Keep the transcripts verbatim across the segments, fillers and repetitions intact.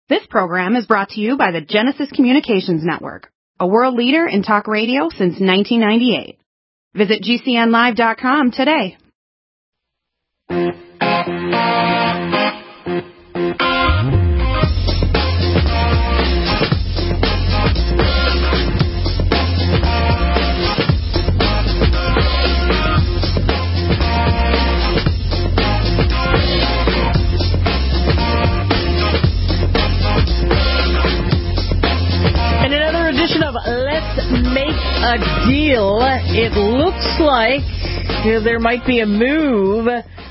This program is brought to you by the Genesis Communications Network, a world leader in talk radio since nineteen ninety-eight. Visit G C N live dot com today. A deal. It looks like you know, there might be a move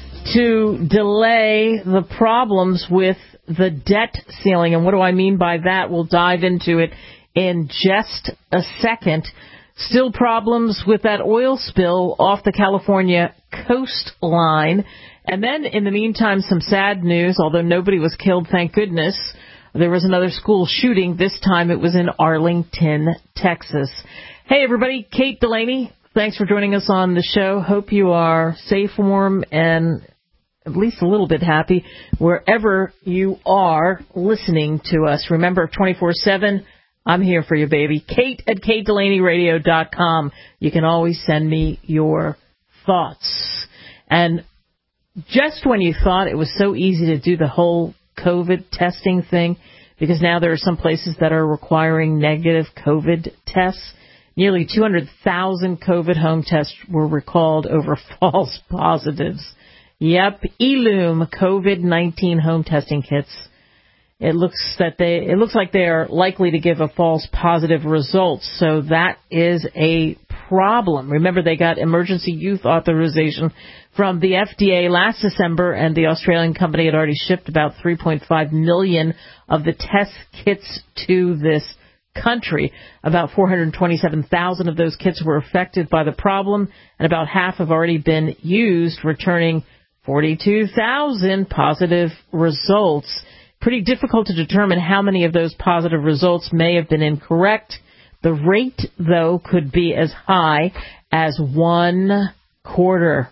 to delay the problems with the debt ceiling. And what do I mean by that? We'll dive into it in just a second. Still problems with that oil spill off the California coastline. And then, in the meantime, some sad news, although nobody was killed, thank goodness. There was another school shooting. This time it was in Arlington, Texas. Hey, everybody. Kate Delaney, thanks for joining us on the show. Hope you are safe, warm, and at least a little bit happy wherever you are listening to us. Remember, twenty-four seven, I'm here for you, baby. Kate at kate delaney radio dot com. You can always send me your thoughts. And just when you thought it was so easy to do the whole COVID testing thing, because now there are some places that are requiring negative COVID tests. Nearly two hundred thousand COVID home tests were recalled over false positives. Yep, Ellume COVID nineteen home testing kits. It looks that they it looks like they are likely to give a false positive result. So that is a problem. Remember, they got emergency use authorization from the F D A last December, and the Australian company had already shipped about three point five million of the test kits to this country. About four hundred twenty-seven thousand of those kits were affected by the problem, and about half have already been used, returning forty-two thousand positive results. Pretty difficult to determine how many of those positive results may have been incorrect. The rate, though, could be as high as one quarter.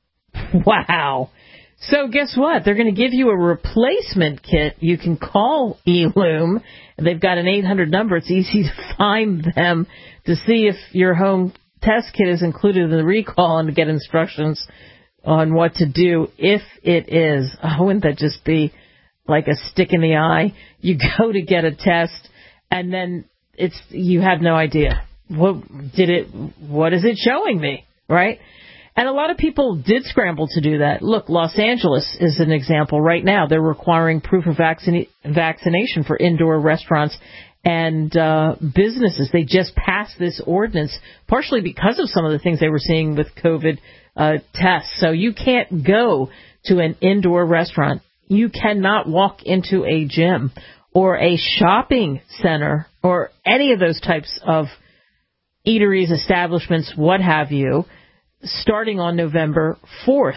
Wow. So guess what? They're going to give you a replacement kit. You can call Ellume. They've got an eight hundred number. It's easy to find them to see if your home test kit is included in the recall and to get instructions on what to do if it is. Oh, wouldn't that just be like a stick in the eye? You go to get a test, and then it's you have no idea. What did it? What is it showing me, right? And a lot of people did scramble to do that. Look, Los Angeles is an example right now. They're requiring proof of vaccine, vaccination for indoor restaurants and uh, businesses. They just passed this ordinance, partially because of some of the things they were seeing with COVID uh, tests. So you can't go to an indoor restaurant. You cannot walk into a gym or a shopping center or any of those types of eateries, establishments, what have you, starting on November fourth.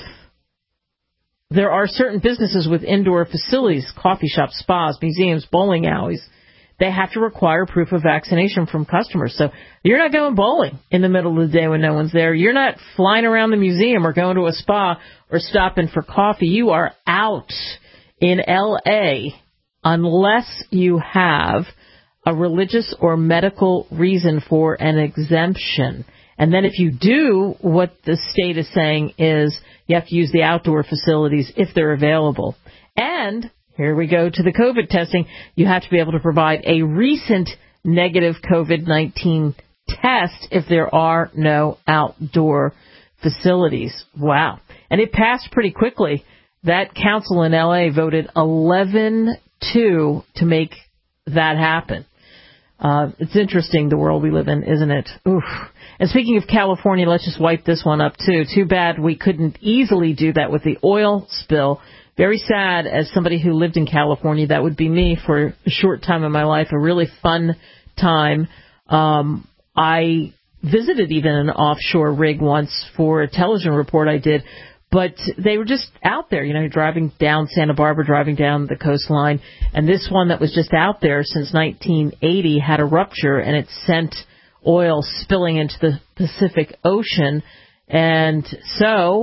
There are certain businesses with indoor facilities, coffee shops, spas, museums, bowling alleys. They have to require proof of vaccination from customers. So you're not going bowling in the middle of the day when no one's there. You're not flying around the museum or going to a spa or stopping for coffee. You are out in L A unless you have a religious or medical reason for an exemption. And then if you do, what the state is saying is you have to use the outdoor facilities if they're available. And here we go to the COVID testing. You have to be able to provide a recent negative COVID nineteen test if there are no outdoor facilities. Wow. And it passed pretty quickly. That council in L A voted eleven two to make that happen. Uh, it's interesting, the world we live in, isn't it? Oof. And speaking of California, let's just wipe this one up, too. Too bad we couldn't easily do that with the oil spill. Very sad, as somebody who lived in California. That would be me for a short time in my life, a really fun time. Um, I visited even an offshore rig once for a television report I did. But they were just out there, you know, driving down Santa Barbara, driving down the coastline. And this one that was just out there since nineteen eighty had a rupture, and it sent oil spilling into the Pacific Ocean. And so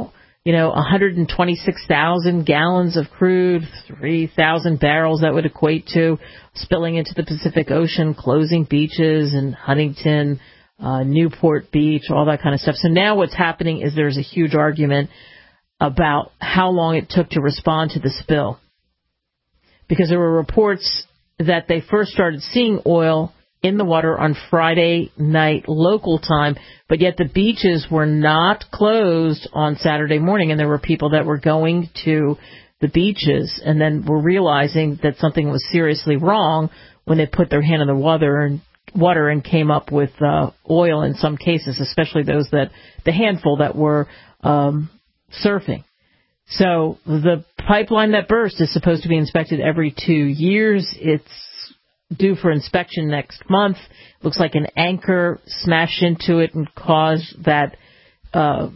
you know, one hundred twenty-six thousand gallons of crude, three thousand barrels that would equate to spilling into the Pacific Ocean, closing beaches in Huntington, uh, Newport Beach, all that kind of stuff. So now what's happening is there's a huge argument about how long it took to respond to the spill. Because there were reports that they first started seeing oil in the water on Friday night local time, but yet the beaches were not closed on Saturday morning, and there were people that were going to the beaches and then were realizing that something was seriously wrong when they put their hand in the water and water and came up with uh, oil in some cases, especially those that the handful that were um, surfing. So the pipeline that burst is supposed to be inspected every two years. It's due for inspection next month. Looks like an anchor smashed into it and caused that uh,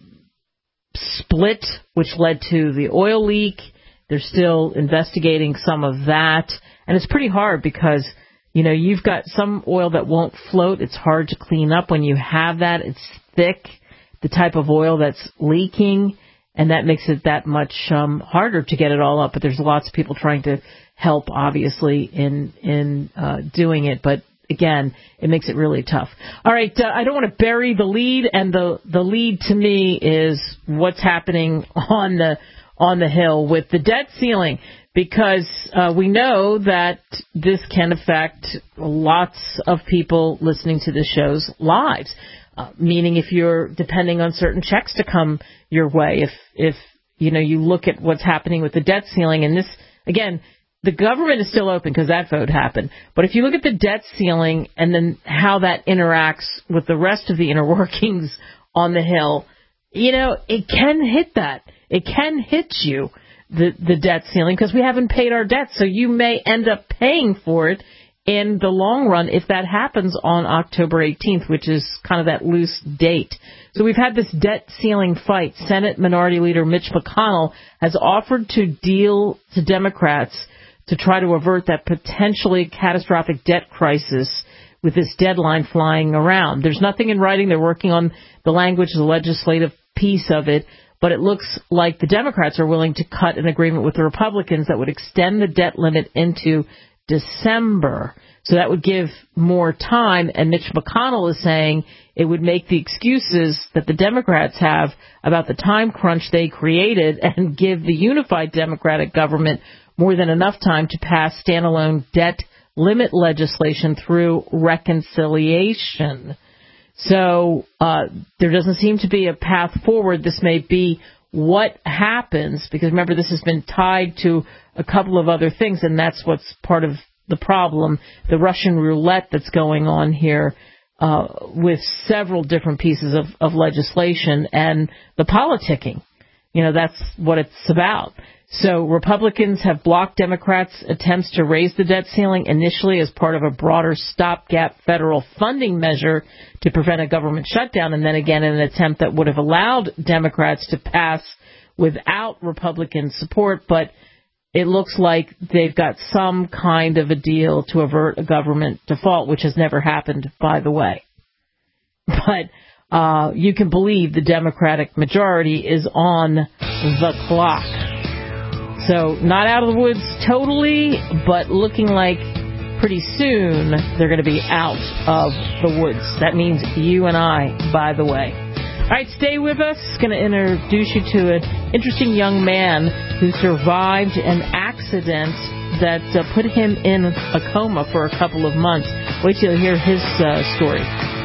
split, which led to the oil leak. They're still investigating some of that. And it's pretty hard because, you know, you've got some oil that won't float. It's hard to clean up when you have that. It's thick, the type of oil that's leaking. And that makes it that much um, harder to get it all up. But there's lots of people trying to help, obviously, in in uh, doing it. But, again, it makes it really tough. All right, uh, I don't want to bury the lead. And the, the lead to me is what's happening on the on the Hill with the debt ceiling. Because uh, we know that this can affect lots of people listening to the show's lives. Uh, meaning if you're depending on certain checks to come your way, if, if, you know, you look at what's happening with the debt ceiling, and this, again, the government is still open because that vote happened. But if you look at the debt ceiling and then how that interacts with the rest of the inner workings on the Hill, you know, it can hit that. It can hit you, the, the debt ceiling, because we haven't paid our debt. So you may end up paying for it in the long run if that happens on October eighteenth, which is kind of that loose date. So we've had this debt ceiling fight. Senate Minority Leader Mitch McConnell has offered to deal to Democrats to try to avert that potentially catastrophic debt crisis with this deadline flying around. There's nothing in writing. They're working on the language, the legislative piece of it, but it looks like the Democrats are willing to cut an agreement with the Republicans that would extend the debt limit into December. So that would give more time, and Mitch McConnell is saying it would make the excuses that the Democrats have about the time crunch they created and give the unified Democratic government more than enough time to pass standalone debt limit legislation through reconciliation. So uh, there doesn't seem to be a path forward. This may be what happens, because remember, this has been tied to a couple of other things, and that's what's part of the problem, the Russian roulette that's going on here uh, with several different pieces of, of legislation and the politicking. You know, that's what it's about. So Republicans have blocked Democrats' attempts to raise the debt ceiling initially as part of a broader stopgap federal funding measure to prevent a government shutdown, and then again in an attempt that would have allowed Democrats to pass without Republican support. But it looks like they've got some kind of a deal to avert a government default, which has never happened, by the way. But uh, you can believe the Democratic majority is on the clock. So not out of the woods totally, but looking like pretty soon they're going to be out of the woods. That means you and I, by the way. All right, stay with us. Going to introduce you to an interesting young man who survived an accident that uh, put him in a coma for a couple of months. Wait till you hear his uh, story.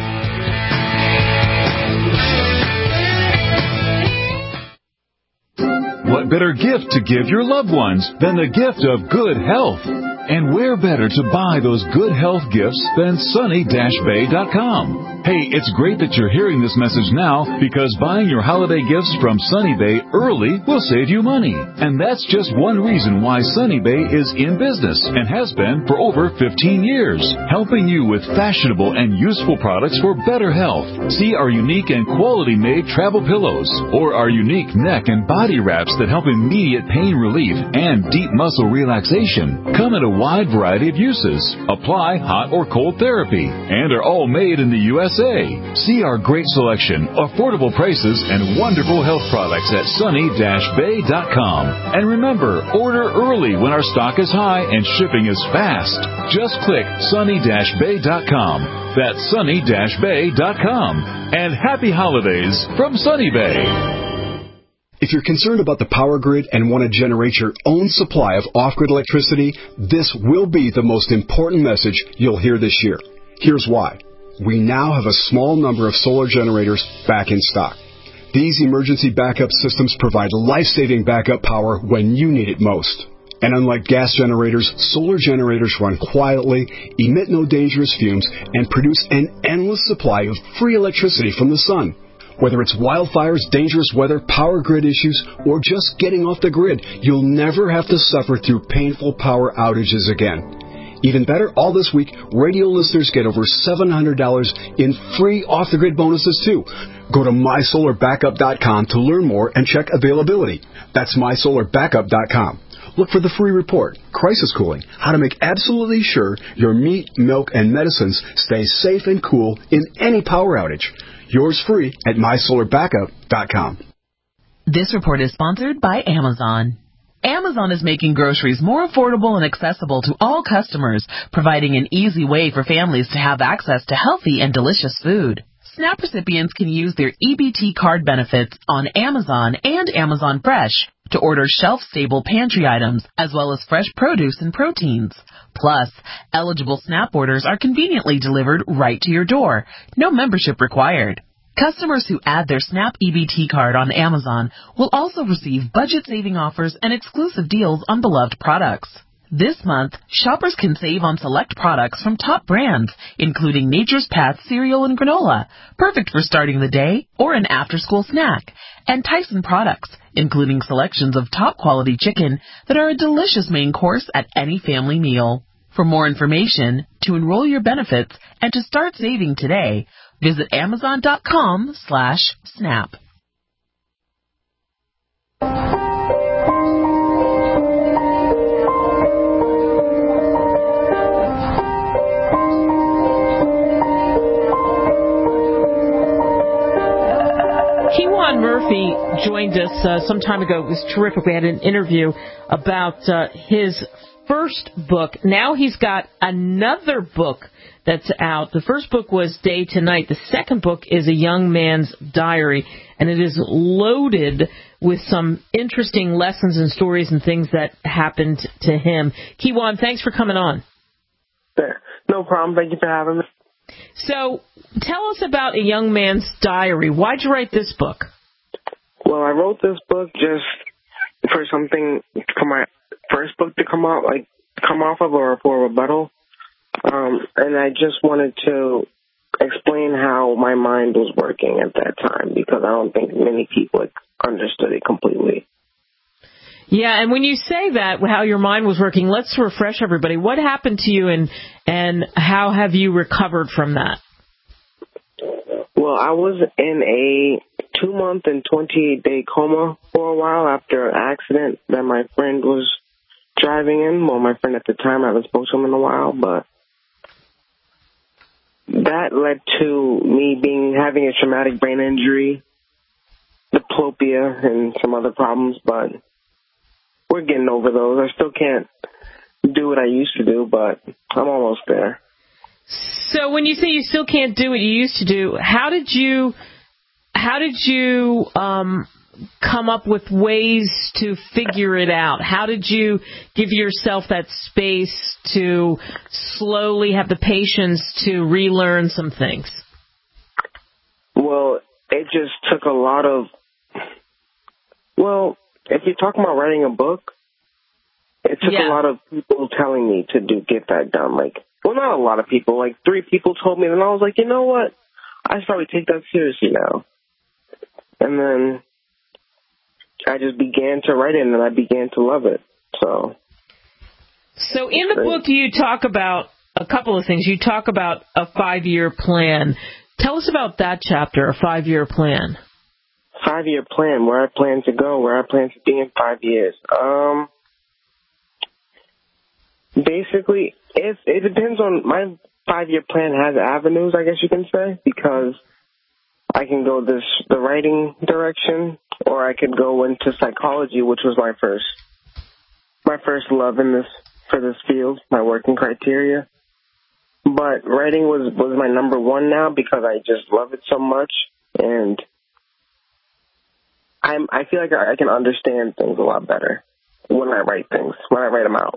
What better gift to give your loved ones than the gift of good health? And where better to buy those good health gifts than sunny dash bay dot com? Hey, it's great that you're hearing this message now, because buying your holiday gifts from Sunny Bay early will save you money. And that's just one reason why Sunny Bay is in business and has been for over fifteen years, helping you with fashionable and useful products for better health. See our unique and quality-made travel pillows, or our unique neck and body wraps that help immediate pain relief and deep muscle relaxation. Come at a wide variety of uses, apply hot or cold therapy, and are all made in the U S A. See our great selection, affordable prices, and wonderful health products at sunny dash bay dot com. And remember, order early when our stock is high and shipping is fast. Just click sunny dash bay dot com. That's sunny dash bay dot com. And happy holidays from Sunny Bay. If you're concerned about the power grid and want to generate your own supply of off-grid electricity, this will be the most important message you'll hear this year. Here's why. We now have a small number of solar generators back in stock. These emergency backup systems provide life-saving backup power when you need it most. And unlike gas generators, solar generators run quietly, emit no dangerous fumes, and produce an endless supply of free electricity from the sun. Whether it's wildfires, dangerous weather, power grid issues, or just getting off the grid, you'll never have to suffer through painful power outages again. Even better, all this week, radio listeners get over seven hundred dollars in free off-the-grid bonuses, too. Go to my solar backup dot com to learn more and check availability. That's my solar backup dot com. Look for the free report, Crisis Cooling, how to make absolutely sure your meat, milk, and medicines stay safe and cool in any power outage. Yours free at my solar backup dot com. This report is sponsored by Amazon. Amazon is making groceries more affordable and accessible to all customers, providing an easy way for families to have access to healthy and delicious food. SNAP recipients can use their E B T card benefits on Amazon and Amazon Fresh to order shelf-stable pantry items, as well as fresh produce and proteins. Plus, eligible SNAP orders are conveniently delivered right to your door. No membership required. Customers who add their SNAP E B T card on Amazon will also receive budget-saving offers and exclusive deals on beloved products. This month, shoppers can save on select products from top brands, including Nature's Path cereal and granola, perfect for starting the day or an after-school snack, and Tyson products, including selections of top-quality chicken that are a delicious main course at any family meal. For more information, to enroll your benefits, and to start saving today, visit amazon dot com slash snap. Kewan Murphy joined us uh, some time ago. It was terrific. We had an interview about uh, his first book. Now he's got another book that's out. The first book was Day to Night. The second book is A Young Man's Diary, and it is loaded with some interesting lessons and stories and things that happened to him. Kewan, thanks for coming on. No problem. Thank you for having me. So tell us about A Young Man's Diary. Why'd you write this book? Well, I wrote this book just for something, for my first book to come out, like come off of, or for a rebuttal. Um, and I just wanted to explain how my mind was working at that time, because I don't think many people understood it completely. Yeah, and when you say that, how your mind was working, let's refresh everybody. What happened to you, and and how have you recovered from that? Well, I was in a two-month and twenty-eight-day coma for a while after an accident that my friend was driving in. Well, my friend at the time, I haven't spoken to him in a while, but that led to me being having a traumatic brain injury, diplopia, and some other problems, but we're getting over those. I still can't do what I used to do, but I'm almost there. So when you say you still can't do what you used to do, how did you how did you um, come up with ways to figure it out? How did you give yourself that space to slowly have the patience to relearn some things? Well, it just took a lot of, well, if you're talking about writing a book, it took yeah. a lot of people telling me to do get that done. Like, well, not a lot of people. Like, three people told me, and I was like, you know what? I should probably take that seriously now. And then I just began to write it, and then I began to love it. So, so in the book, you talk about a couple of things. You talk about a five-year plan. Tell us about that chapter, a five-year plan. Five-year plan, where I plan to go, where I plan to be in five years. Um, basically, if it depends on my five-year plan has avenues, I guess you can say, because I can go this the writing direction, or I could go into psychology, which was my first my first love in this for this field, my working criteria. But writing was, was my number one now because I just love it so much, and I'm I feel like I can understand things a lot better when I write things, when I write them out.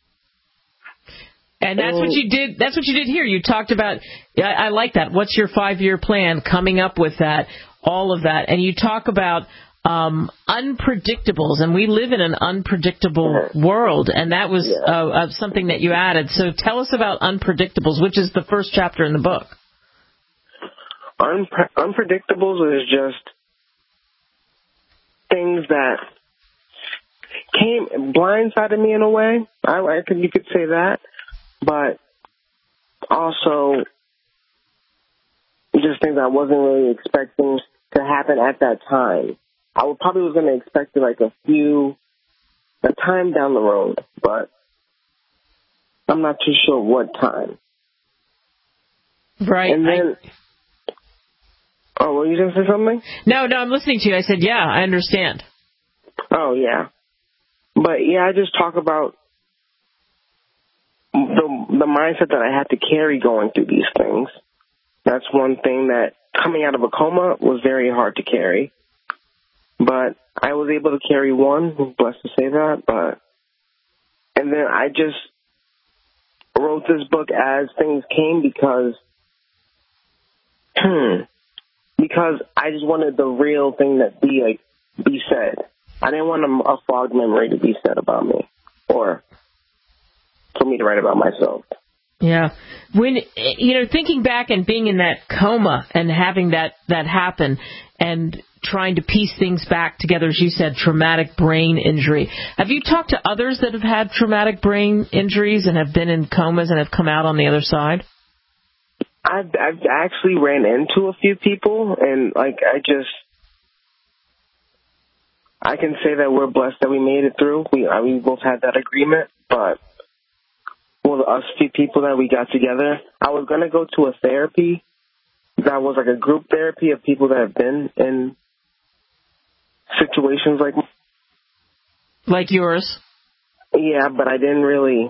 And that's what you did. That's what you did here. You talked about. I, I like that. What's your five-year plan? Coming up with that, all of that, and you talk about um, unpredictables. And we live in an unpredictable world, and that was yeah. uh, uh, something that you added. So tell us about unpredictables, which is the first chapter in the book. Unpre- unpredictables is just things that came blindsided me in a way. I, I could you could say that. But also just things I wasn't really expecting to happen at that time. I would probably was going to expect it like a few, a time down the road, but I'm not too sure what time. Right. And then, I, oh, were you going to say something? No, no, I'm listening to you. I said, yeah, I understand. Oh, yeah. But, yeah, I just talk about the the mindset that I had to carry going through these things. That's one thing that coming out of a coma was very hard to carry. But I was able to carry one. I'm blessed to say that. But and then I just wrote this book as things came because hmm, because I just wanted the real thing that be like be said. I didn't want a, a fogged memory to be said about me or for me to write about myself. Yeah. When, you know, thinking back and being in that coma and having that, that happen and trying to piece things back together, as you said, traumatic brain injury. Have you talked to others that have had traumatic brain injuries and have been in comas and have come out on the other side? I've, I've actually ran into a few people, and, like, I just, I can say that we're blessed that we made it through. We, I, we both had that agreement, but well, us few people that we got together, I was going to go to a therapy that was like a group therapy of people that have been in situations like like yours. Yeah, but I didn't really.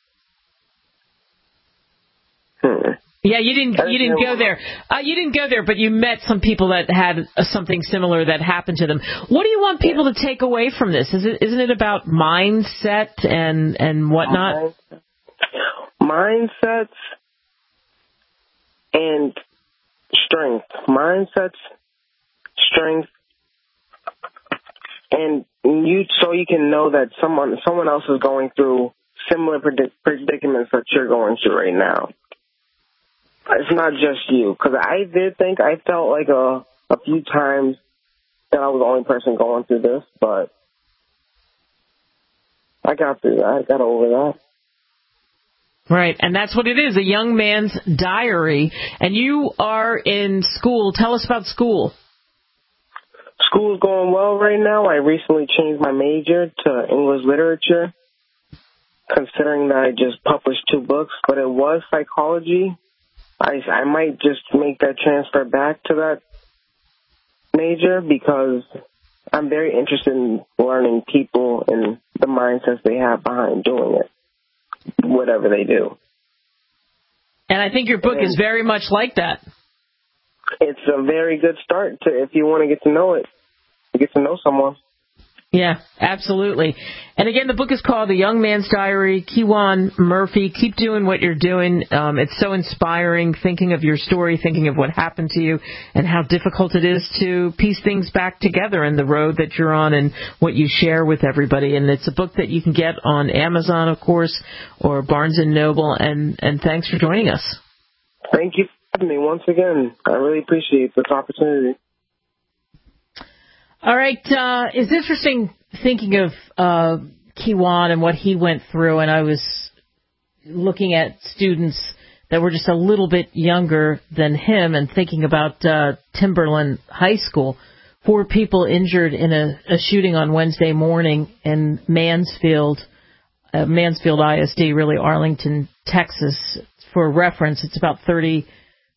Hmm. Yeah, you didn't. You didn't go there. Uh, you didn't go there, but you met some people that had uh, something similar that happened to them. What do you want people to take away from this? Is it isn't it about mindset and and whatnot? Mindsets and strength. Mindsets, strength, and you so you can know that someone someone else is going through similar predic- predicaments that you're going through right now. It's not just you, because I did think I felt like a a few times that I was the only person going through this, but I got through that. I got over that. Right, and that's what it is, a young man's diary. And you are in school. Tell us about school. School's going well right now. I recently changed my major to English literature, considering that I just published two books, but it was psychology. I, I might just make that transfer back to that major because I'm very interested in learning people and the mindsets they have behind doing it. Whatever they do. And I think your book and is very much like that. It's a very good start to if you want to get to know it, get to know someone. Yeah, absolutely. And again, the book is called The Young Man's Diary. Kewan Murphy, keep doing what you're doing. Um, it's so inspiring, thinking of your story, thinking of what happened to you, and how difficult it is to piece things back together in the road that you're on and what you share with everybody. And it's a book that you can get on Amazon, of course, or Barnes and Noble. And, and thanks for joining us. Thank you for having me once again. I really appreciate this opportunity. All right. Uh, it's interesting thinking of uh, Kewan and what he went through, and I was looking at students that were just a little bit younger than him and thinking about uh, Timberland High School. Four people injured in a, a shooting on Wednesday morning in Mansfield, uh, Mansfield I S D, really Arlington, Texas. For reference, it's about thirty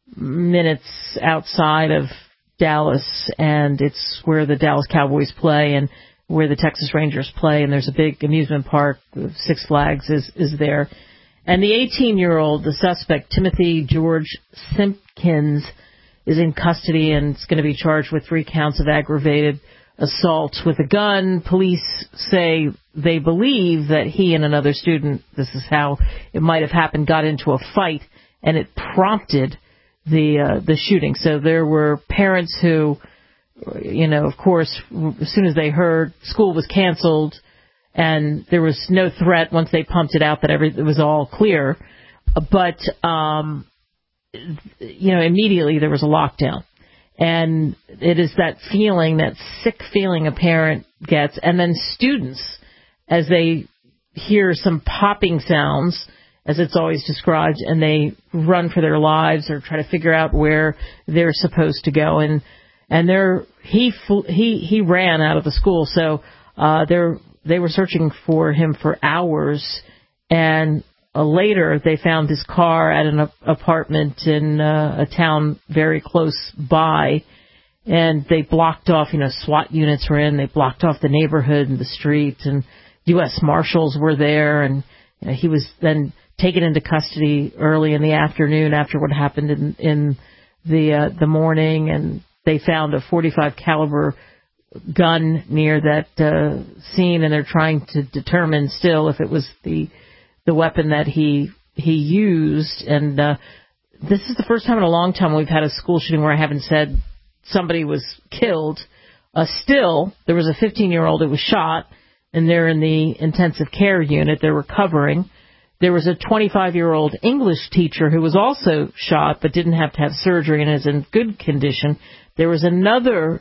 minutes outside of Dallas, and it's where the Dallas Cowboys play and where the Texas Rangers play, and there's a big amusement park. Six Flags is, is there. And the eighteen-year-old, the suspect, Timothy George Simpkins, is in custody and is going to be charged with three counts of aggravated assault with a gun. Police say they believe that he and another student, this is how it might have happened, got into a fight, and it prompted the uh, the shooting. So there were parents who, you know, of course, as soon as they heard school was canceled and there was no threat once they pumped it out that every, it was all clear. But, um, you know, immediately there was a lockdown. And it is that feeling, that sick feeling a parent gets. And then students, as they hear some popping sounds, as it's always described, and they run for their lives or try to figure out where they're supposed to go. And and they're, he he he ran out of the school. So uh, they're they were searching for him for hours. And uh, later they found his car at an apartment in uh, a town very close by. And they blocked off, you know, SWAT units were in. They blocked off the neighborhood and the street. And U S Marshals were there. And you know, he was then taken into custody early in the afternoon after what happened in, in the uh, the morning, and they found a forty-five caliber gun near that uh, scene, and they're trying to determine still if it was the the weapon that he he used. And uh, this is the first time in a long time we've had a school shooting where I haven't said somebody was killed. Uh, still, there was a fifteen-year-old who was shot, and they're in the intensive care unit. They're recovering. There was a twenty-five-year-old English teacher who was also shot but didn't have to have surgery and is in good condition. There was another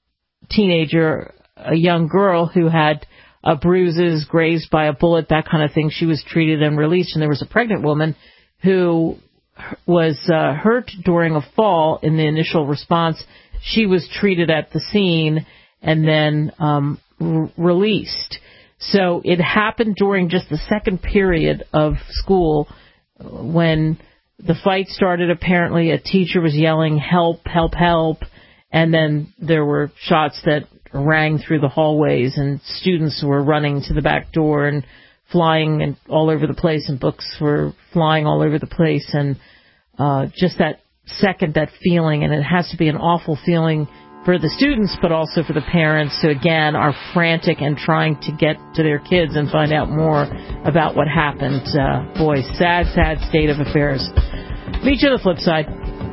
teenager, a young girl, who had uh, bruises, grazed by a bullet, that kind of thing. She was treated and released. And there was a pregnant woman who was uh, hurt during a fall in the initial response. She was treated at the scene and then um, r- released. So it happened during just the second period of school when the fight started. Apparently, a teacher was yelling, "Help, help, help." And then there were shots that rang through the hallways, and students were running to the back door and flying and all over the place, and books were flying all over the place. And uh, just that second, that feeling, and it has to be an awful feeling for the students, but also for the parents who, again, are frantic and trying to get to their kids and find out more about what happened. Uh, boy, sad, sad state of affairs. Meet you on the flip side.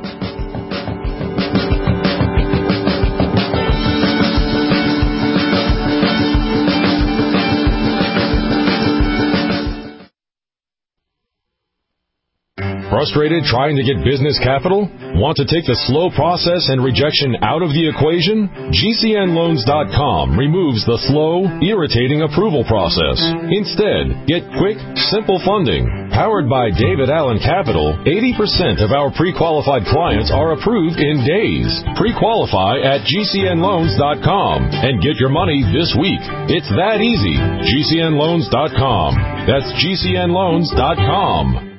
Frustrated trying to get business capital? Want to take the slow process and rejection out of the equation? G C N loans dot com removes the slow, irritating approval process. Instead, get quick, simple funding. Powered by David Allen Capital, eighty percent of our pre-qualified clients are approved in days. Pre-qualify at G C N loans dot com and get your money this week. It's that easy. G C N loans dot com. That's G C N loans dot com.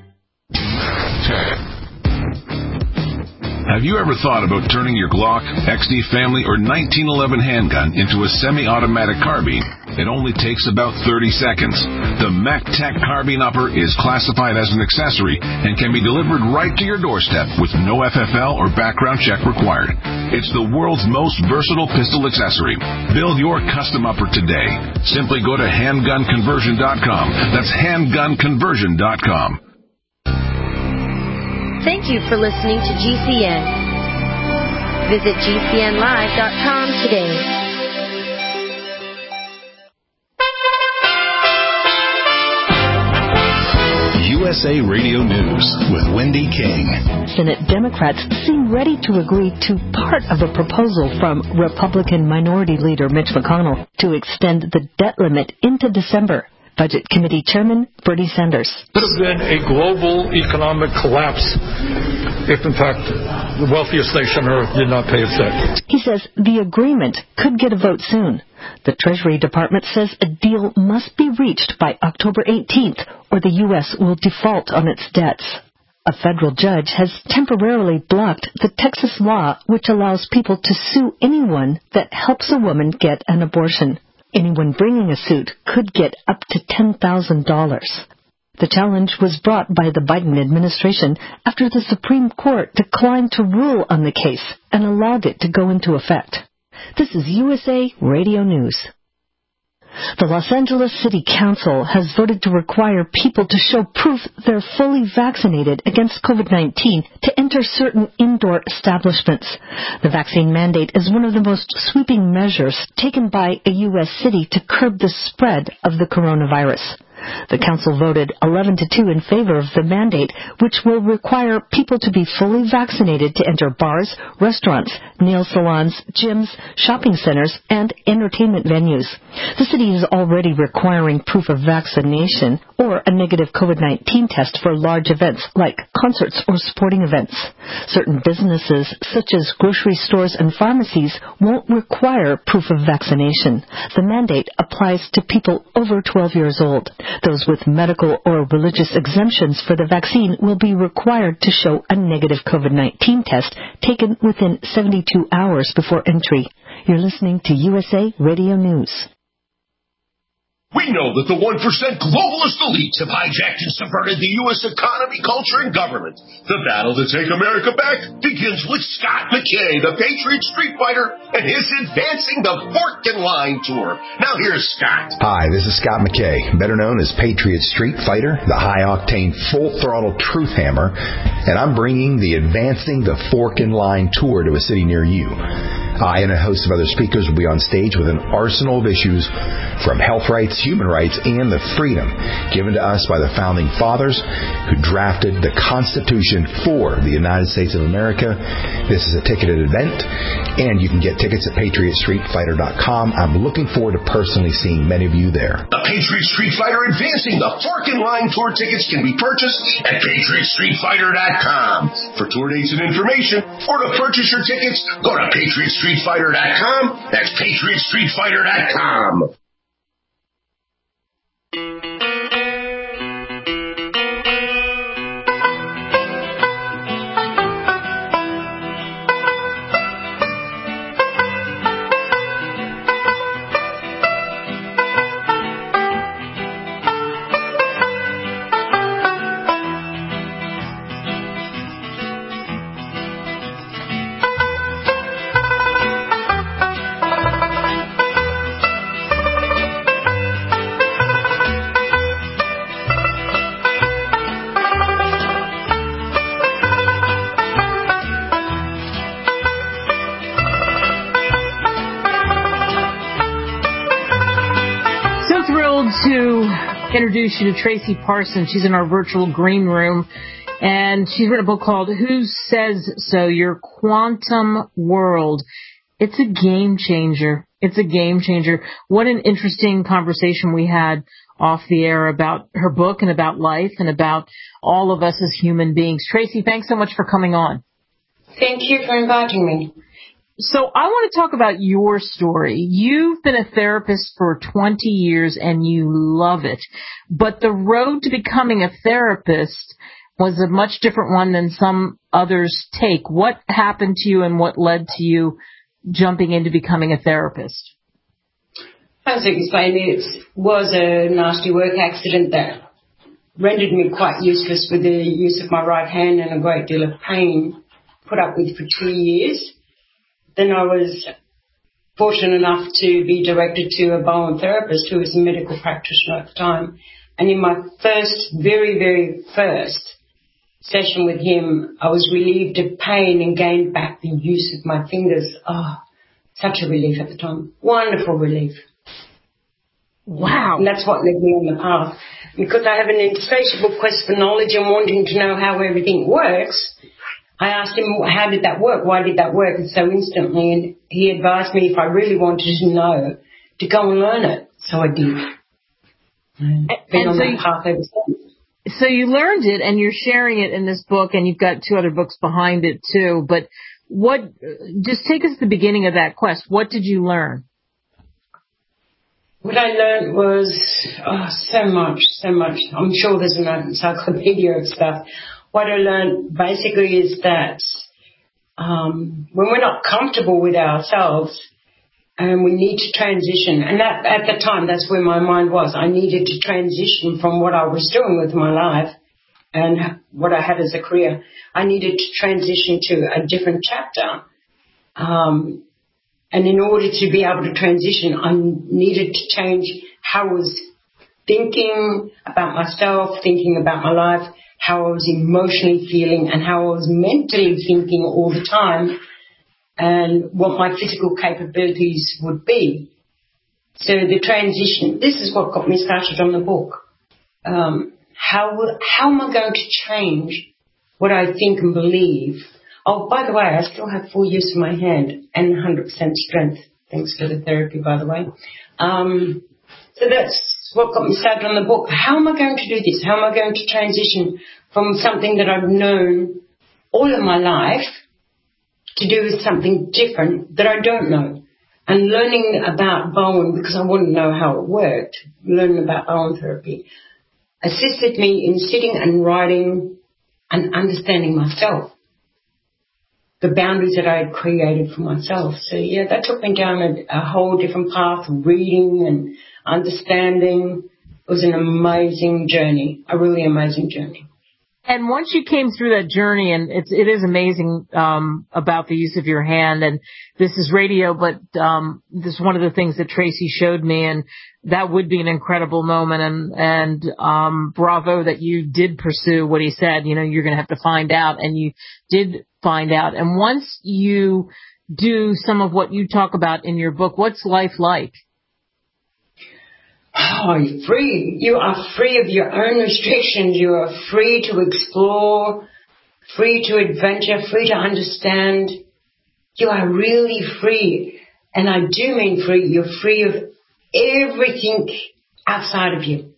Have you ever thought about turning your Glock, X D Family, or nineteen eleven handgun into a semi-automatic carbine? It only takes about thirty seconds. The MacTac Carbine Upper is classified as an accessory and can be delivered right to your doorstep with no F F L or background check required. It's the world's most versatile pistol accessory. Build your custom upper today. Simply go to handgun conversion dot com. That's handgun conversion dot com. Thank you for listening to G C N. Visit G C N live dot com today. U S A Radio News with Wendy King. Senate Democrats seem ready to agree to part of a proposal from Republican Minority Leader Mitch McConnell to extend the debt limit into December. Budget Committee Chairman Bernie Sanders. Could have been a global economic collapse if, in fact, the wealthiest nation on earth did not pay its debt. He says the agreement could get a vote soon. The Treasury Department says a deal must be reached by October eighteenth, or the U S will default on its debts. A federal judge has temporarily blocked the Texas law which allows people to sue anyone that helps a woman get an abortion. Anyone bringing a suit could get up to ten thousand dollars. The challenge was brought by the Biden administration after the Supreme Court declined to rule on the case and allowed it to go into effect. This is U S A Radio News. The Los Angeles City Council has voted to require people to show proof they're fully vaccinated against COVID nineteen to enter certain indoor establishments. The vaccine mandate is one of the most sweeping measures taken by a U S city to curb the spread of the coronavirus. The council voted eleven to two in favor of the mandate, which will require people to be fully vaccinated to enter bars, restaurants, nail salons, gyms, shopping centers, and entertainment venues. The city is already requiring proof of vaccination or a negative COVID nineteen test for large events like concerts or sporting events. Certain businesses, such as grocery stores and pharmacies, won't require proof of vaccination. The mandate applies to people over twelve years old. Those with medical or religious exemptions for the vaccine will be required to show a negative COVID nineteen test taken within seventy-two hours before entry. You're listening to U S A Radio News. We know that the one percent globalist elites have hijacked and subverted the U S economy, culture, and government. The battle to take America back begins with Scott McKay, the Patriot Street Fighter, and his Advancing the Fork and Line Tour. Now here's Scott. Hi, this is Scott McKay, better known as Patriot Street Fighter, the high-octane, full-throttle truth hammer, and I'm bringing the Advancing the Fork and Line Tour to a city near you. I and a host of other speakers will be on stage with an arsenal of issues from health rights, human rights, and the freedom given to us by the Founding Fathers who drafted the Constitution for the United States of America. This is a ticketed event, and you can get tickets at patriot street fighter dot com. I'm looking forward to personally seeing many of you there. The Patriot Street Fighter Advancing the Fork and Line Tour tickets can be purchased at patriot street fighter dot com. For tour dates and information, or to purchase your tickets, go to patriot street fighter dot com. That's patriot street fighter dot com. To introduce you to Tracy Parsons. She's in our virtual green room, and she's written a book called Who Says So? Your Quantum World. It's a game changer. It's a game changer. What an interesting conversation we had off the air about her book and about life and about all of us as human beings. Tracy, thanks so much for coming on. Thank you for inviting me. So I want to talk about your story. You've been a therapist for twenty years and you love it. But the road to becoming a therapist was a much different one than some others take. What happened to you and what led to you jumping into becoming a therapist? As I explained, it was a nasty work accident that rendered me quite useless with the use of my right hand and a great deal of pain put up with for two years. Then I was fortunate enough to be directed to a Bowen therapist who was a medical practitioner at the time. And in my first, very, very first session with him, I was relieved of pain and gained back the use of my fingers. Oh, such a relief at the time. Wonderful relief. Wow. And that's what led me on the path. Because I have an insatiable quest for knowledge and wanting to know how everything works, I asked him, how did that work? Why did that work so instantly? And he advised me if I really wanted to know, to go and learn it. So I did. And been on so that you, path ever since. So you learned it, and you're sharing it in this book, and you've got two other books behind it, too. But what? Just take us to the beginning of that quest. What did you learn? What I learned was oh, so much, so much. I'm sure there's an encyclopedia of stuff. What I learned basically is that um, when we're not comfortable with ourselves and we need to transition, and that, at the time that's where my mind was. I needed to transition from what I was doing with my life and what I had as a career. I needed to transition to a different chapter. Um, and in order to be able to transition, I needed to change how I was thinking about myself, thinking about my life, how I was emotionally feeling, and how I was mentally thinking all the time, and what my physical capabilities would be. So the transition, this is what got me started on the book. Um, how, how am I going to change what I think and believe? Oh, by the way, I still have full use of my hand and one hundred percent strength. Thanks for the therapy, by the way. Um, so that's what got me started on the book. How am I going to do this? How am I going to transition from something that I've known all of my life to do with something different that I don't know? And learning about Bowen, because I wouldn't know how it worked, learning about Bowen therapy, assisted me in sitting and writing and understanding myself, the boundaries that I had created for myself. So, yeah, that took me down a, a whole different path of reading and understanding. It was an amazing journey, a really amazing journey. And once you came through that journey, and it's, it is amazing um, about the use of your hand, and this is radio, but um, this is one of the things that Tracy showed me, and that would be an incredible moment, and, and um, bravo that you did pursue what he said. You know, you're going to have to find out, and you did find out. And once you do some of what you talk about in your book, what's life like? Oh, you're free. You are free of your own restrictions. You are free to explore, free to adventure, free to understand. You are really free. And I do mean free. You're free of everything outside of you.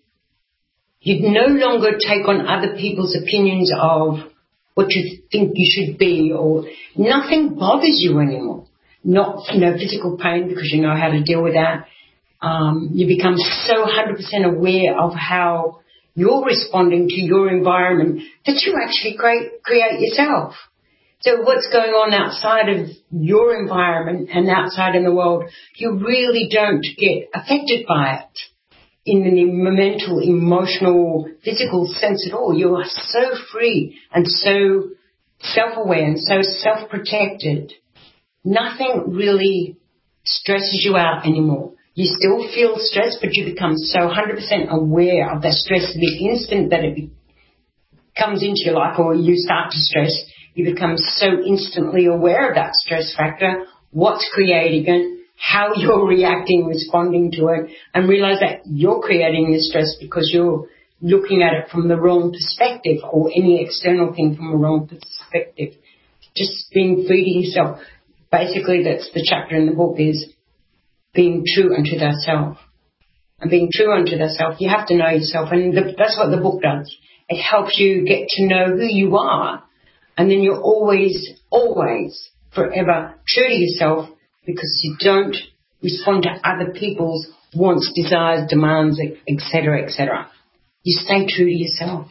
You no longer take on other people's opinions of what you think you should be, or nothing bothers you anymore. Not, no physical pain, because you know how to deal with that. Um, you become so one hundred percent aware of how you're responding to your environment that you actually create, create yourself. So what's going on outside of your environment and outside in the world, you really don't get affected by it in the mental, emotional, physical sense at all. You are so free and so self-aware and so self-protected. Nothing really stresses you out anymore. You still feel stress, but you become so one hundred percent aware of that stress the instant that it be- comes into your life, or you start to stress. You become so instantly aware of that stress factor, what's creating it, how you're reacting, responding to it, and realize that you're creating the stress because you're looking at it from the wrong perspective, or any external thing from a wrong perspective. Just being free to yourself. Basically, that's the chapter in the book, is being true unto thyself. And being true unto thyself, you have to know yourself. And the, that's what the book does. It helps you get to know who you are. And then you're always, always, forever true to yourself, because you don't respond to other people's wants, desires, demands, et cetera, et cetera. You stay true to yourself.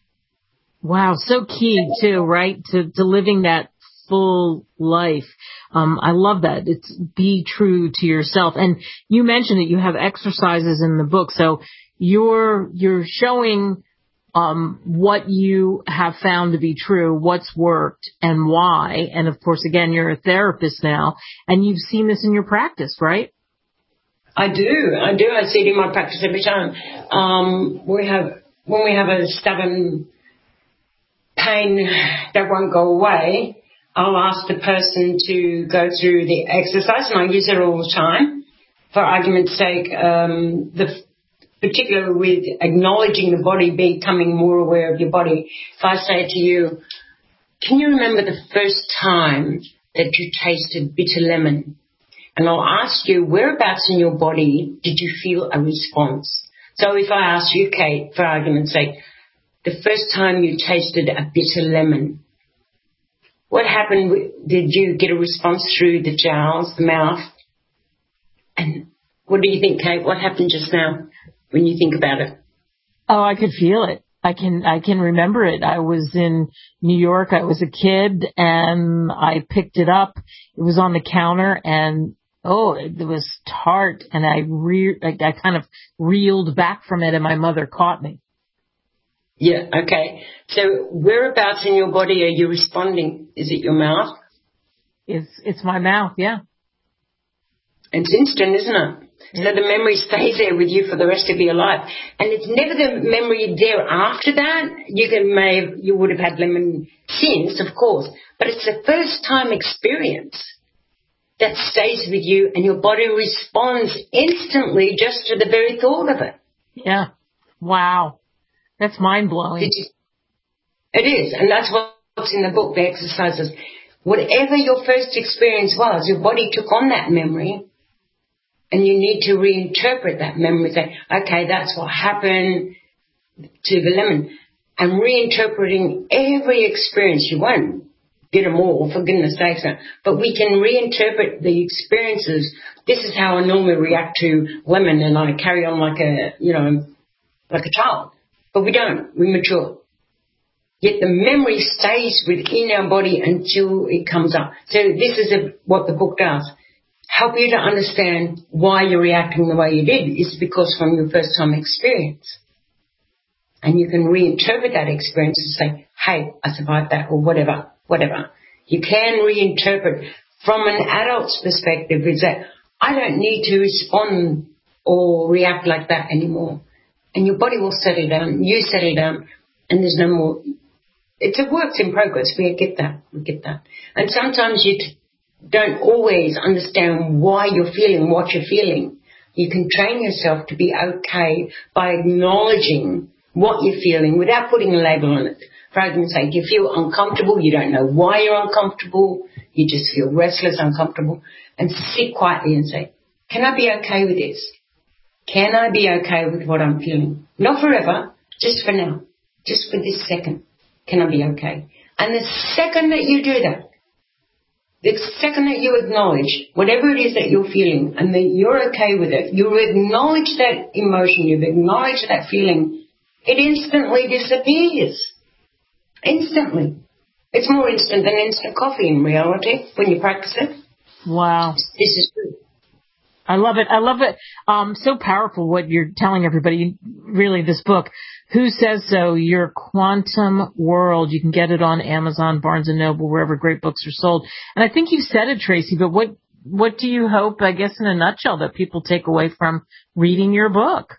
Wow, so key too, right? To, to living that full life. Um, I love that. It's be true to yourself. And you mentioned that you have exercises in the book. So you're, you're showing, um, what you have found to be true, what's worked and why. And of course, again, you're a therapist now, and you've seen this in your practice, right? I do. I do. I see it in my practice every time. Um, we have, when we have a stubborn pain that won't go away, I'll ask the person to go through the exercise, and I use it all the time. For argument's sake, um, the particularly with acknowledging the body, becoming more aware of your body. If I say to you, can you remember the first time that you tasted bitter lemon? And I'll ask you, whereabouts in your body did you feel a response? So if I ask you, Kate, for argument's sake, the first time you tasted a bitter lemon, what happened? Did you get a response through the jowls, the mouth? And What do you think, Kate? What happened just now when you think about it? Oh, I could feel it. I can I can remember it. I was in New York. I was a kid, and I picked it up. It was on the counter, and oh, it, it was tart, and I re- I, I kind of reeled back from it, and my mother caught me. Yeah, okay. So whereabouts in your body are you responding? Is it your mouth? It's it's my mouth, yeah. It's instant, isn't it? So the memory stays there with you for the rest of your life. And it's never the memory there after that. You can may have, you would have had lemon since, of course, but it's the first time experience that stays with you, and your body responds instantly just to the very thought of it. Yeah. Wow. That's mind-blowing. It is, and that's what's in the book, the exercises. Whatever your first experience was, your body took on that memory, and you need to reinterpret that memory. Say, okay, that's what happened to the lemon. And reinterpreting every experience. You won't get them all, for goodness sakes. But we can reinterpret the experiences. This is how I normally react to lemon, and I carry on like a, you know, like a child. But we don't. We mature. Yet the memory stays within our body until it comes up. So this is a, what the book does. Help you to understand why you're reacting the way you did. It's because from your first time experience. And you can reinterpret that experience and say, hey, I survived that, or whatever, whatever. You can reinterpret from an adult's perspective is that I don't need to respond or react like that anymore. And your body will settle down, you settle down, and there's no more. It's a work in progress. We get that. We get that. And sometimes you t- don't always understand why you're feeling what you're feeling. You can train yourself to be okay by acknowledging what you're feeling without putting a label on it. For argument's sake, you feel uncomfortable, you don't know why you're uncomfortable, you just feel restless, uncomfortable, and sit quietly and say, can I be okay with this? Can I be okay with what I'm feeling? Not forever, just for now, just for this second. Can I be okay? And the second that you do that, the second that you acknowledge whatever it is that you're feeling and that you're okay with it, you acknowledge that emotion, you've acknowledged that feeling, it instantly disappears. Instantly. It's more instant than instant coffee in reality when you practice it. Wow. This is true. I love it. I love it. Um, so powerful what you're telling everybody. Really, this book, Who Says So? Your Quantum World. You can get it on Amazon, Barnes and Noble, wherever great books are sold. And I think you said it, Tracy, but what, what do you hope, I guess in a nutshell, that people take away from reading your book?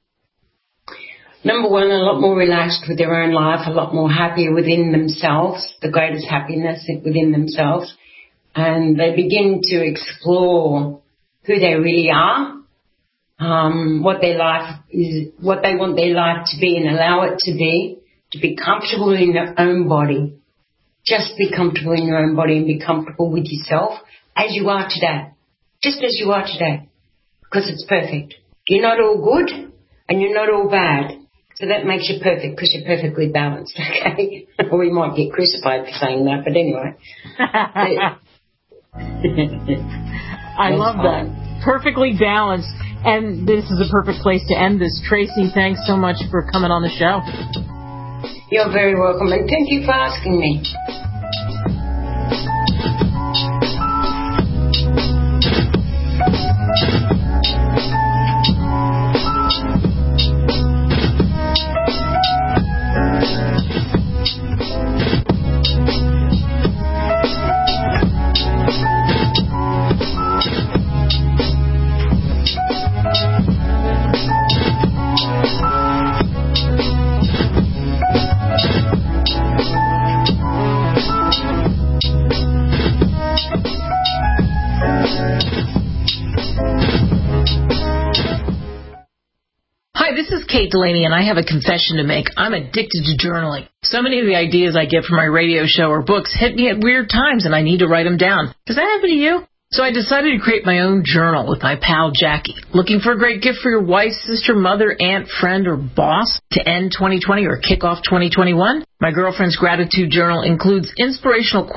Number one, a lot more relaxed with their own life, a lot more happier within themselves, the greatest happiness within themselves. And they begin to explore who they really are, um, what their life is, what they want their life to be, and allow it to be, to be comfortable in their own body. Just be comfortable in your own body and be comfortable with yourself as you are today. Just as you are today. Because it's perfect. You're not all good and you're not all bad. So that makes you perfect because you're perfectly balanced, okay? Or we might get crucified for saying that, but anyway. I love that. Perfectly balanced. And this is a perfect place to end this. Tracy, thanks so much for coming on the show. You're very welcome, and thank you for asking me. Kate Delaney, and I have a confession to make. I'm addicted to journaling. So many of the ideas I get from my radio show or books hit me at weird times, and I need to write them down. Does that happen to you? So I decided to create my own journal with my pal Jackie. Looking for a great gift for your wife, sister, mother, aunt, friend, or boss to end twenty twenty or kick off twenty twenty-one? My girlfriend's gratitude journal includes inspirational quotes,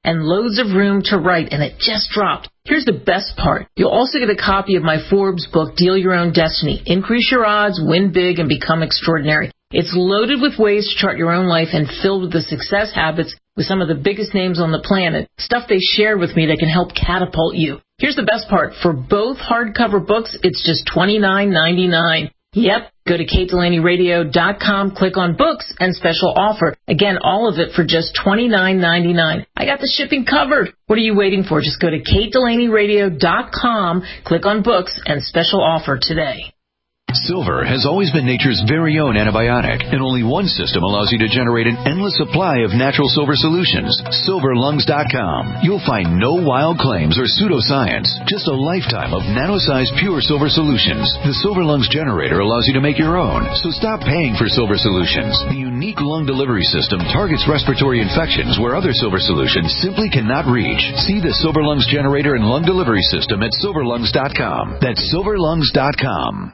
and loads of room to write, and it just dropped. Here's the best part. You'll also get a copy of my Forbes book, Deal Your Own Destiny. Increase your odds, win big, and become extraordinary. It's loaded with ways to chart your own life and filled with the success habits with some of the biggest names on the planet. Stuff they shared with me that can help catapult you. Here's the best part. For both hardcover books, it's just twenty-nine ninety-nine. Yep. Go to kate delaney radio dot com, click on books, and special offer. Again, all of it for just twenty-nine ninety-nine. I got the shipping covered. What are you waiting for? Just go to kate delaney radio dot com, click on books, and special offer today. Silver has always been nature's very own antibiotic, and only one system allows you to generate an endless supply of natural silver solutions. silver lungs dot com. You'll find no wild claims or pseudoscience, just a lifetime of nano-sized pure silver solutions. The Silver Lungs generator allows you to make your own, so stop paying for silver solutions. The unique lung delivery system targets respiratory infections where other silver solutions simply cannot reach. See the Silver Lungs generator and lung delivery system at silver lungs dot com. That's silver lungs dot com.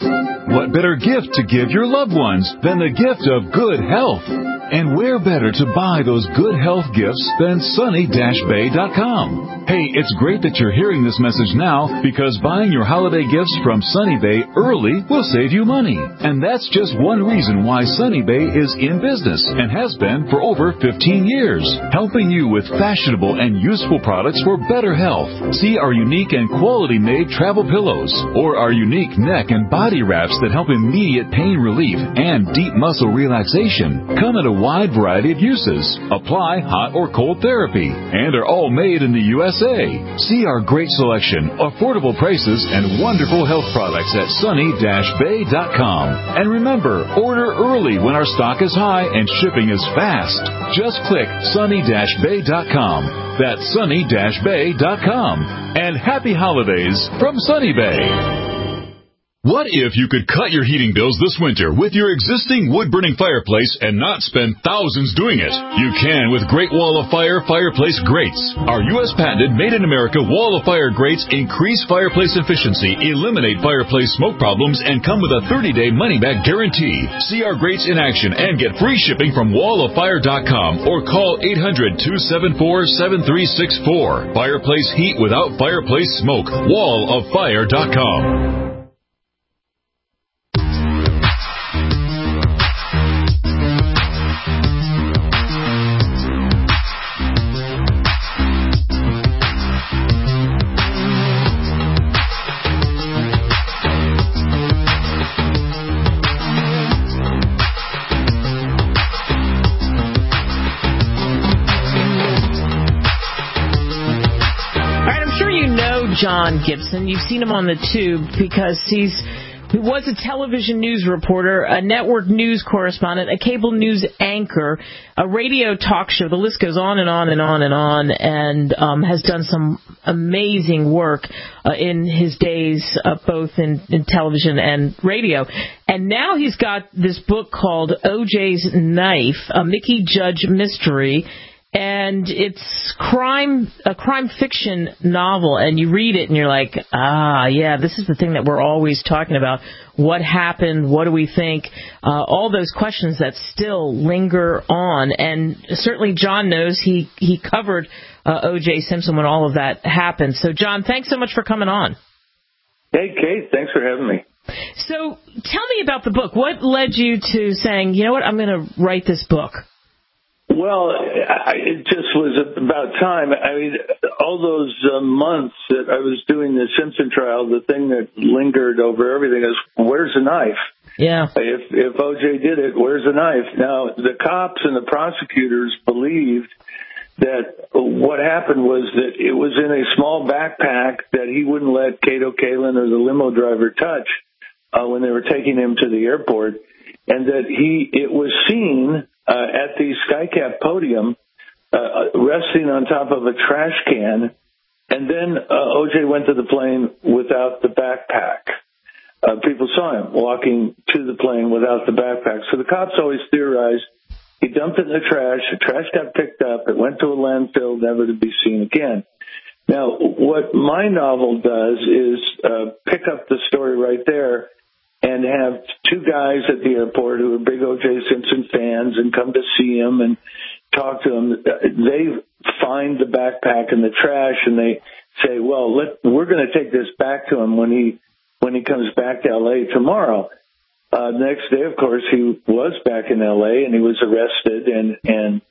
What better gift to give your loved ones than the gift of good health? And where better to buy those good health gifts than sunny dash bay dot com? Hey, it's great that you're hearing this message now, because buying your holiday gifts from Sunny Bay early will save you money. And that's just one reason why Sunny Bay is in business and has been for over fifteen years, helping you with fashionable and useful products for better health. See our unique and quality-made travel pillows, or our unique neck and body wraps that help immediate pain relief and deep muscle relaxation. Come in a wide variety of uses, apply hot or cold therapy, and are all made in the U S A. See our great selection, affordable prices, and wonderful health products at sunny dash bay dot com. And remember, order early when our stock is high and shipping is fast. Just click sunny dash bay dot com. That's sunny dash bay dot com. And happy holidays from Sunny Bay. What if you could cut your heating bills this winter with your existing wood-burning fireplace and not spend thousands doing it? You can with Great Wall of Fire fireplace grates. Our U S patented made-in-America Wall of Fire grates increase fireplace efficiency, eliminate fireplace smoke problems, and come with a thirty-day money-back guarantee. See our grates in action and get free shipping from wall of fire dot com or call eight hundred, two seven four, seven three six four. Fireplace heat without fireplace smoke. wall of fire dot com. John Gibson. You've seen him on the tube because he's he was a television news reporter, a network news correspondent, a cable news anchor, a radio talk show. The list goes on and on and on and on, and um, has done some amazing work uh, in his days, uh, both in, in television and radio. And now he's got this book called O J's Knife, a Mickey Judge mystery. And it's crime, a crime fiction novel, and you read it and you're like, ah, yeah, this is the thing that we're always talking about. What happened? What do we think? Uh, all those questions that still linger on. And certainly John knows he, he covered uh, O J Simpson when all of that happened. So, John, thanks so much for coming on. Hey, Kate, thanks for having me. So tell me about the book. What led you to saying, you know what, I'm going to write this book? Well, it just was about time. I mean, all those uh, months that I was doing the Simpson trial, the thing that lingered over everything is, where's the knife? Yeah. If if O J did it, where's the knife? Now, the cops and the prosecutors believed that what happened was that it was in a small backpack that he wouldn't let Kato Kaelin or the limo driver touch uh, when they were taking him to the airport, and that he it was seen Uh, at the Skycap podium, uh, resting on top of a trash can, and then uh, O J went to the plane without the backpack. Uh, people saw him walking to the plane without the backpack. So the cops always theorized he dumped it in the trash, the trash got picked up, it went to a landfill, never to be seen again. Now, what my novel does is uh, pick up the story right there and have two guys at the airport who are big O J Simpson fans and come to see him and talk to him. They find the backpack in the trash, and they say, well, let, we're going to take this back to him when he when he comes back to L A tomorrow. Uh, next day, of course, he was back in L A, and he was arrested, and, and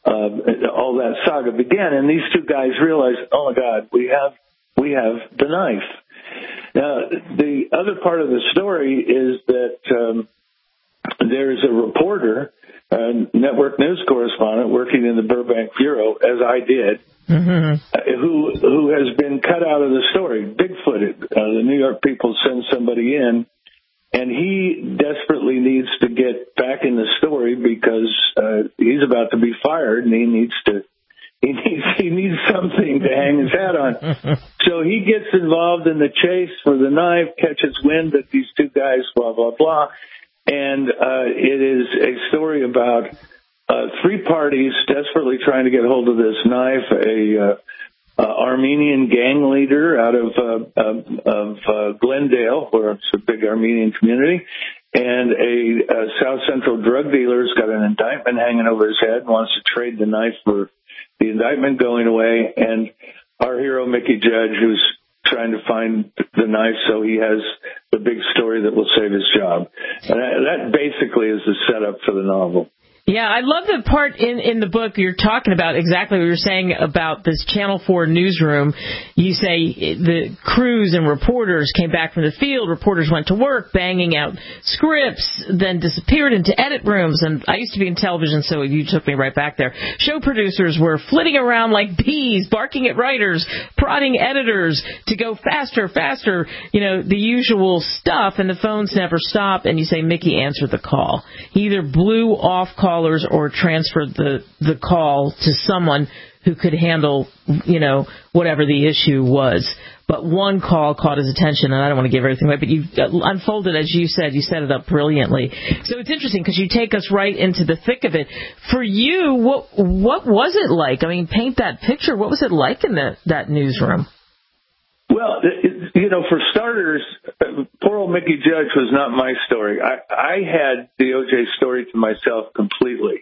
uh, all that saga began. And these two guys realized, oh, my God, we have we have the knife. Now, the other part of the story is that um, there's a reporter, a network news correspondent working in the Burbank Bureau, as I did, mm-hmm. who who has been cut out of the story, bigfooted. Uh, the New York people send somebody in, and he desperately needs to get back in the story because uh, he's about to be fired, and he needs to he needs he needs something to hang his hat on. So he gets involved in the chase for the knife, catches wind that these two guys, blah blah blah, and uh, it is a story about uh, three parties desperately trying to get hold of this knife. A uh, Uh, Armenian gang leader out of uh, uh, of uh, Glendale, where it's a big Armenian community, and a, a South Central drug dealer's got an indictment hanging over his head, wants to trade the knife for the indictment going away, and our hero Mickey Judge, who's trying to find the knife so he has the big story that will save his job. And that, that basically is the setup for the novel. Yeah, I love the part in, in the book you're talking about exactly what you're saying about this Channel four newsroom. You say the crews and reporters came back from the field, reporters went to work, banging out scripts, then disappeared into edit rooms. And I used to be in television, so you took me right back there. Show producers were flitting around like bees, barking at writers, prodding editors to go faster, faster, you know, the usual stuff, and the phones never stop. And you say Mickey answered the call. He either blew off call or transferred the, the call to someone who could handle, you know, whatever the issue was. But one call caught his attention, and I don't want to give everything away, but you unfolded, as you said, you set it up brilliantly. So it's interesting because you take us right into the thick of it. For you, what what was it like? I mean, paint that picture. What was it like in the, that newsroom? Well, it, you know, for starters, poor old Mickey Judge was not my story. I, I had the O J story to myself completely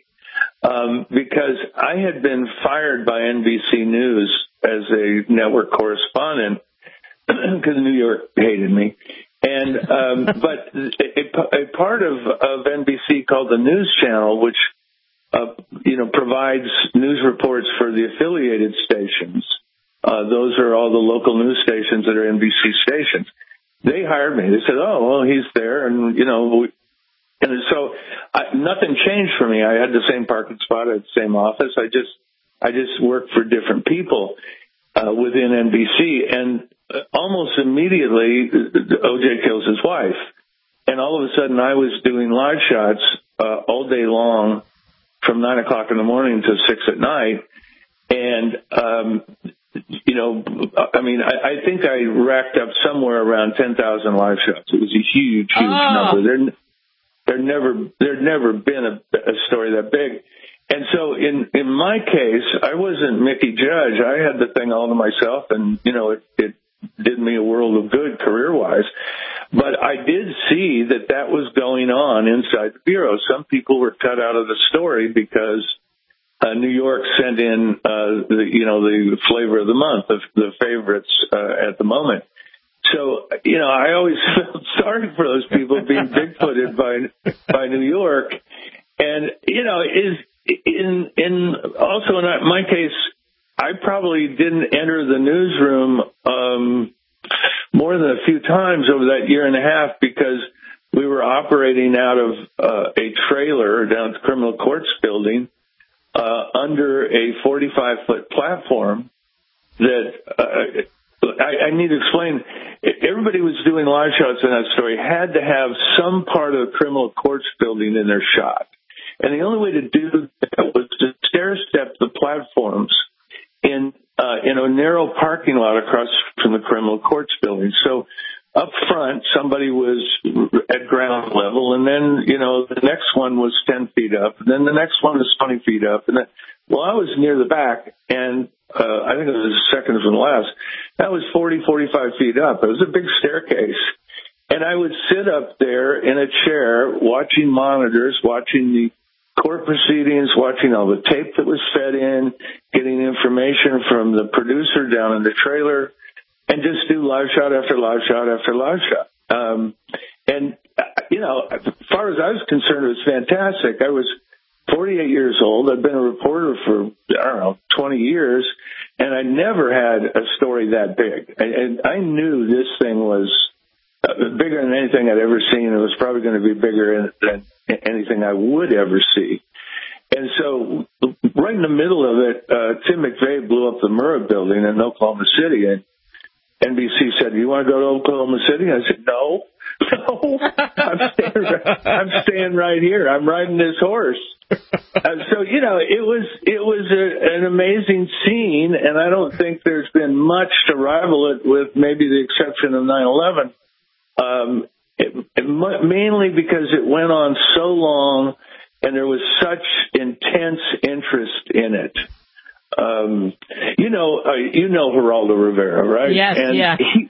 um, because I had been fired by N B C News as a network correspondent because New York hated me. And um, but a, a part of, of N B C called the News Channel, which uh, you know provides news reports for the affiliated stations. Uh, those are all the local news stations that are N B C stations. They hired me. They said, oh, well, he's there. And, you know, we, and so I, nothing changed for me. I had the same parking spot. I had the same office. I just, I just worked for different people, uh, within N B C. And almost immediately, O J kills his wife. And all of a sudden I was doing live shots, uh, all day long from nine o'clock in the morning to six at night. And, um, you know, I mean, I, I think I racked up somewhere around ten thousand live shots. It was a huge, huge oh. number. There, there never, there'd never been a, a story that big. And so in, in my case, I wasn't Mickey Judge. I had the thing all to myself, and, you know, it, it did me a world of good career-wise. But I did see that that was going on inside the Bureau. Some people were cut out of the story because Uh, New York sent in, uh, the, you know, the flavor of the month, of the favorites uh, at the moment. So, you know, I always felt sorry for those people being bigfooted by by New York. And, you know, is in in also in my case, I probably didn't enter the newsroom um, more than a few times over that year and a half because we were operating out of uh, a trailer down at the Criminal Courts building. Uh, under a forty-five foot platform that uh, I, I need to explain. Everybody was doing live shots in that story had to have some part of the Criminal Courts building in their shot. And the only way to do that was to stair step the platforms in, uh, in a narrow parking lot across from the Criminal Courts building. So up front, somebody was at ground level, and then, you know, the next one was ten feet up, and then the next one was twenty feet up. And then, well, I was near the back, and uh, I think it was the second from last. That was forty, forty-five feet up. It was a big staircase. And I would sit up there in a chair watching monitors, watching the court proceedings, watching all the tape that was fed in, getting information from the producer down in the trailer, and just do live shot after live shot after live shot. Um, and, you know, as far as I was concerned, it was fantastic. I was forty-eight years old. I've been a reporter for, I don't know, twenty years, and I never had a story that big. And, and I knew this thing was bigger than anything I'd ever seen. It was probably going to be bigger than anything I would ever see. And so right in the middle of it, uh, Tim McVeigh blew up the Murrah building in Oklahoma City, and N B C said, "Do you want to go to Oklahoma City?" I said, "No, no, I'm staying, right, I'm staying right here. I'm riding this horse." Uh, so, you know, it was it was a, an amazing scene, and I don't think there's been much to rival it with, maybe the exception of nine eleven. Um, it, it, mainly because it went on so long, and there was such intense interest in it. Um, you know, uh, you know Geraldo Rivera, right? Yes, and yeah. He,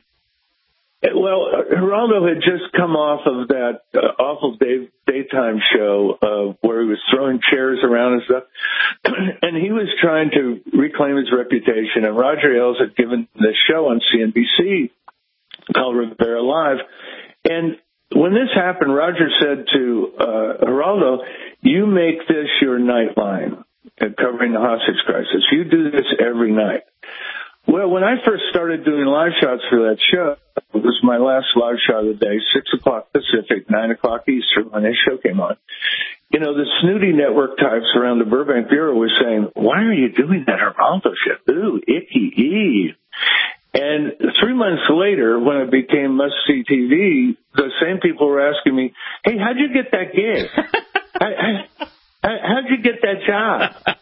well, Geraldo had just come off of that uh, awful day, daytime show uh, where he was throwing chairs around and stuff, and he was trying to reclaim his reputation. And Roger Ailes had given this show on C N B C called Rivera Live, and when this happened, Roger said to uh, Geraldo, "You make this your nightline." Covering the hostage crisis. You do this every night. Well, when I first started doing live shots for that show, it was my last live shot of the day, six o'clock Pacific, nine o'clock Eastern, when that show came on. You know, the snooty network types around the Burbank Bureau were saying, "Why are you doing that Geraldo shit? Ooh, icky, ee." And three months later, when it became must-see T V, the same people were asking me, "Hey, how'd you get that gig? I, I, How'd you get that job?"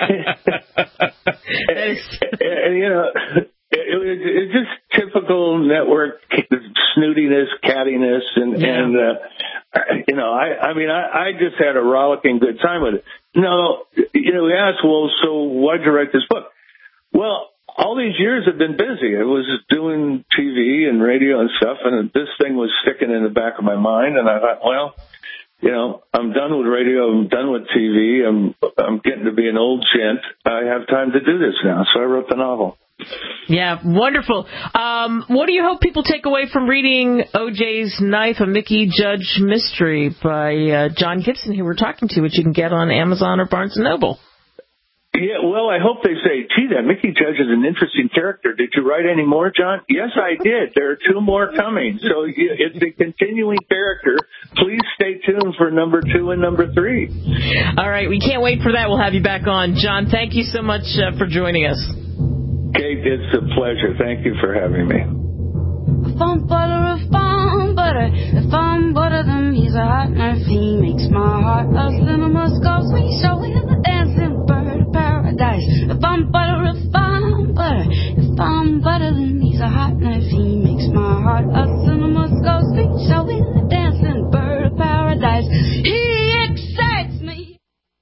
and, and, you know, it, it, it's just typical network snootiness, cattiness, and, yeah. and uh, you know, I, I mean, I, I just had a rollicking good time with it. No, you know, we asked, well, so why'd you write this book? Well, all these years have been busy. I was doing T V and radio and stuff, and this thing was sticking in the back of my mind, and I thought, well, you know, I'm done with radio. I'm done with T V. I'm I'm getting to be an old gent. I have time to do this now. So I wrote the novel. Yeah, wonderful. Um, what do you hope people take away from reading O J's Knife, a Mickey Judge Mystery by uh, John Gibson, who we're talking to, which you can get on Amazon or Barnes and Noble? Yeah, well, I hope they say, "Gee, that Mickey Judge is an interesting character. Did you write any more, John?" Yes, I did. There are two more coming. So it's a continuing character. Please stay tuned for number two and number three. All right, we can't wait for that. We'll have you back on. John, thank you so much uh, for joining us. Kate, it's a pleasure. Thank you for having me. Fun butter, a fun butter, a fun butter, them he's a hot knife. He makes my heart a cinema skull sweet. So he's a dancing bird of paradise. A fun butter, a fun butter, a fun butter, them he's a hot knife. He makes my heart a cinema skull sweet. So he's a dancing bird of paradise. He excites me.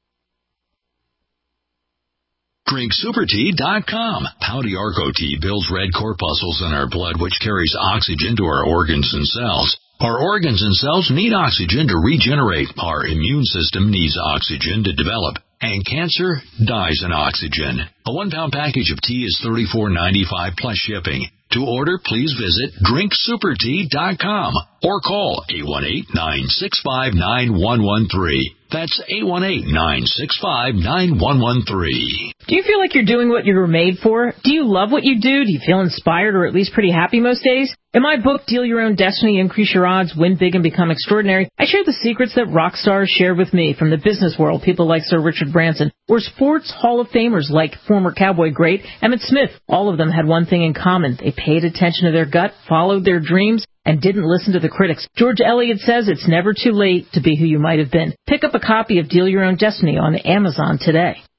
Drink Super Tea dot com. Pouty Arco tea builds red corpuscles in our blood, which carries oxygen to our organs and cells. Our organs and cells need oxygen to regenerate. Our immune system needs oxygen to develop. And cancer dies in oxygen. A one-pound package of tea is thirty-four ninety-five plus shipping. To order, please visit Drink Super Tea dot com or call eight one eight, nine six five, nine one one three. That's eight one eight, nine six five, nine one one three. Do you feel like you're doing what you were made for? Do you love what you do? Do you feel inspired or at least pretty happy most days? In my book, Deal Your Own Destiny, Increase Your Odds, Win Big and Become Extraordinary, I share the secrets that rock stars shared with me from the business world, people like Sir Richard Branson, or sports Hall of Famers like former Cowboy great Emmitt Smith. All of them had one thing in common. They paid attention to their gut, followed their dreams, and didn't listen to the critics. George Eliot says it's never too late to be who you might have been. Pick up a copy of Deal Your Own Destiny on Amazon today.